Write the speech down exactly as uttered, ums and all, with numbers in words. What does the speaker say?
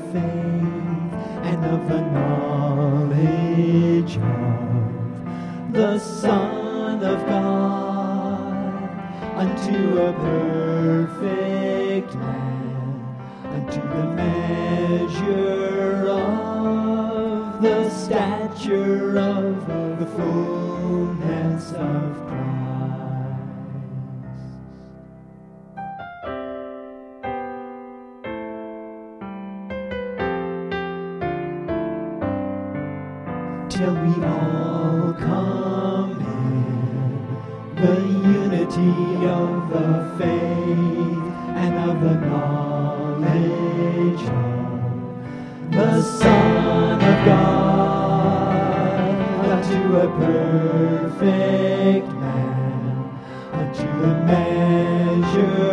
faith and of the knowledge of the Son of God, unto a perfect man, unto the measure of the stature of the fullness of Christ. Till we all come in the unity of the faith and of the knowledge of the Son of God, unto a perfect man, unto the measure